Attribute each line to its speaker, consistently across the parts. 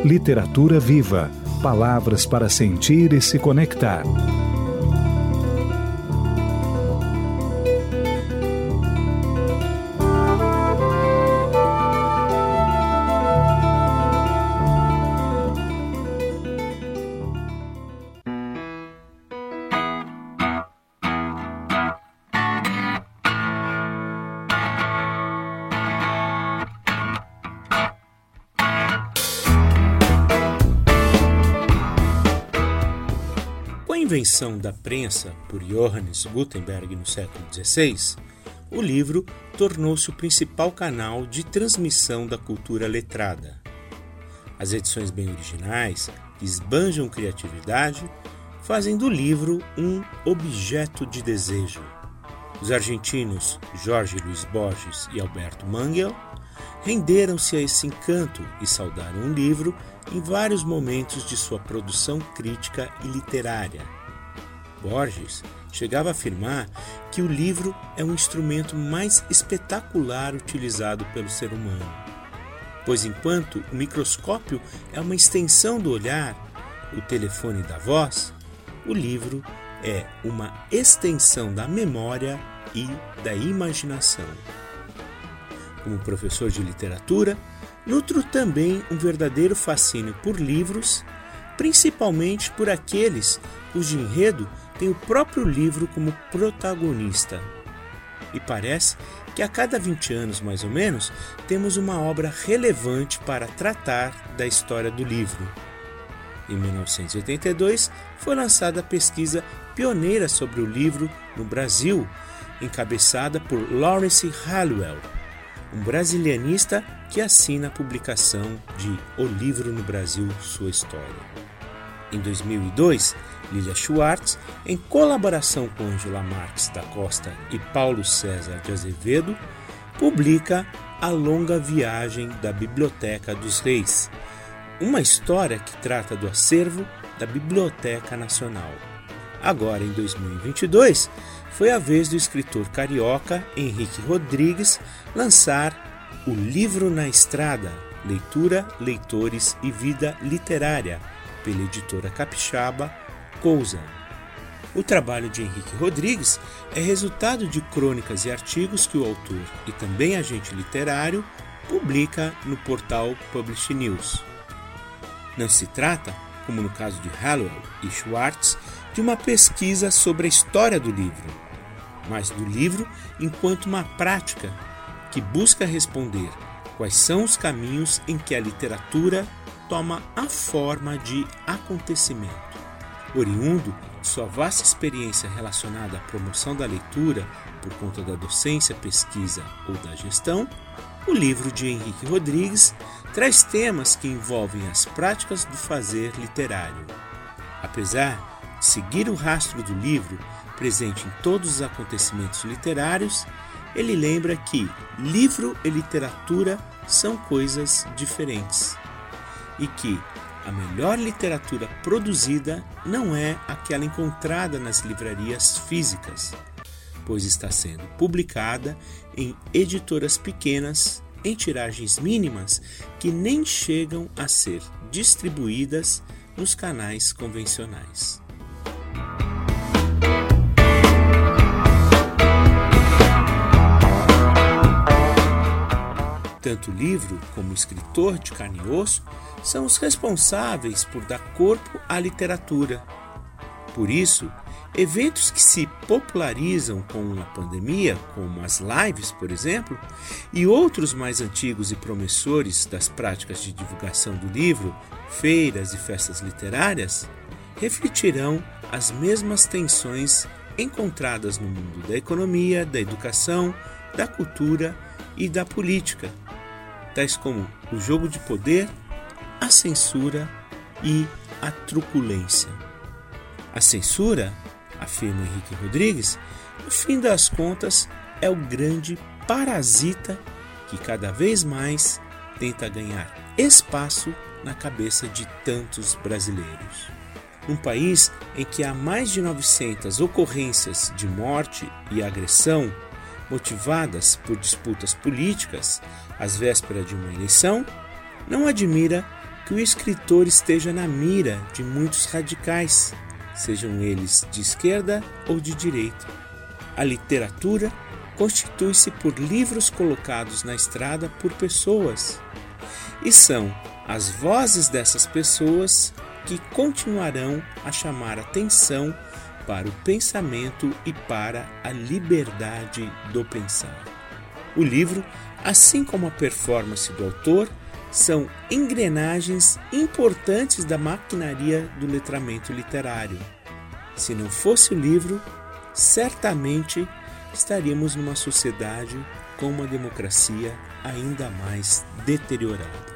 Speaker 1: Literatura viva. Palavras para sentir e se conectar.
Speaker 2: Com a invenção da prensa por Johannes Gutenberg no século XVI, o livro tornou-se o principal canal de transmissão da cultura letrada. As edições bem originais, que esbanjam criatividade, fazem do livro um objeto de desejo. Os argentinos Jorge Luis Borges e Alberto Manguel renderam-se a esse encanto e saudaram o livro em vários momentos de sua produção crítica e literária. Borges chegava a afirmar que o livro é o instrumento mais espetacular utilizado pelo ser humano, pois enquanto o microscópio é uma extensão do olhar, o telefone da voz, o livro é uma extensão da memória e da imaginação. Como professor de literatura, nutro também um verdadeiro fascínio por livros, principalmente por aqueles cujo enredo tem o próprio livro como protagonista. E parece que a cada 20 anos, mais ou menos, temos uma obra relevante para tratar da história do livro. Em 1982, foi lançada a pesquisa pioneira sobre o livro no Brasil, encabeçada por Lawrence Hallowell, um brasilianista que assina a publicação de O Livro no Brasil, Sua História. Em 2002, Lilia Schwartz, em colaboração com Angela Marques da Costa e Paulo César de Azevedo, publica A Longa Viagem da Biblioteca dos Reis, uma história que trata do acervo da Biblioteca Nacional. Agora, em 2022, foi a vez do escritor carioca Henrique Rodrigues lançar O Livro na Estrada, Leitura, Leitores e Vida Literária, pela editora capixaba Cousa. O trabalho de Henrique Rodrigues é resultado de crônicas e artigos que o autor, e também agente literário, publica no portal Publish News. Não se trata, como no caso de Hallowell e Schwartz, de uma pesquisa sobre a história do livro, mas do livro enquanto uma prática que busca responder quais são os caminhos em que a literatura toma a forma de acontecimento. Oriundo de sua vasta experiência relacionada à promoção da leitura por conta da docência, pesquisa ou da gestão, o livro de Henrique Rodrigues traz temas que envolvem as práticas do fazer literário. Apesar de seguir o rastro do livro presente em todos os acontecimentos literários, ele lembra que livro e literatura são coisas diferentes e que a melhor literatura produzida não é aquela encontrada nas livrarias físicas, pois está sendo publicada em editoras pequenas, em tiragens mínimas que nem chegam a ser distribuídas nos canais convencionais. Tanto o livro como o escritor de carne e osso são os responsáveis por dar corpo à literatura. Por isso, eventos que se popularizam com a pandemia, como as lives, por exemplo, e outros mais antigos e promissores das práticas de divulgação do livro, feiras e festas literárias, refletirão as mesmas tensões encontradas no mundo da economia, da educação, da cultura e da política, tais como o jogo de poder, a censura e a truculência. A censura, afirma Henrique Rodrigues, no fim das contas é o grande parasita que cada vez mais tenta ganhar espaço na cabeça de tantos brasileiros. Num país em que há mais de 900 ocorrências de morte e agressão motivadas por disputas políticas às vésperas de uma eleição, não admira que o escritor esteja na mira de muitos radicais, sejam eles de esquerda ou de direita. A literatura constitui-se por livros colocados na estrada por pessoas, e são as vozes dessas pessoas que continuarão a chamar atenção para o pensamento e para a liberdade do pensar. O livro, assim como a performance do autor, são engrenagens importantes da maquinaria do letramento literário. Se não fosse o livro, certamente estaríamos numa sociedade com uma democracia ainda mais deteriorada.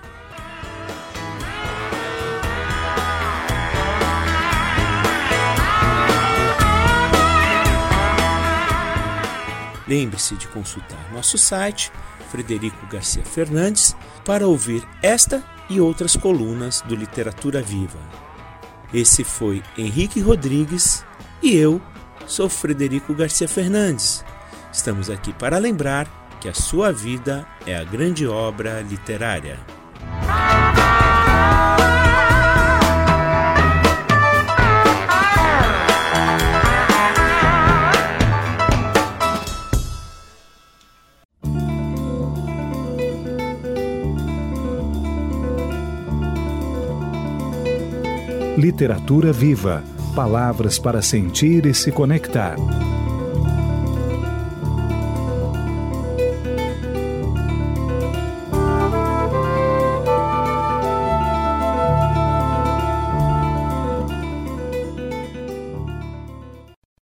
Speaker 2: Lembre-se de consultar nosso site, Frederico Garcia Fernandes, para ouvir esta e outras colunas do Literatura Viva. Esse foi Henrique Rodrigues e eu sou Frederico Garcia Fernandes. Estamos aqui para lembrar que a sua vida é a grande obra literária.
Speaker 1: Literatura Viva. Palavras para sentir e se conectar.